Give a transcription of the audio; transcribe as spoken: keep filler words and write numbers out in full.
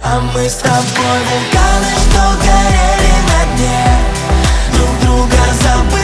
А мы с тобой вулканы, что горели на дне, друг друга забыли.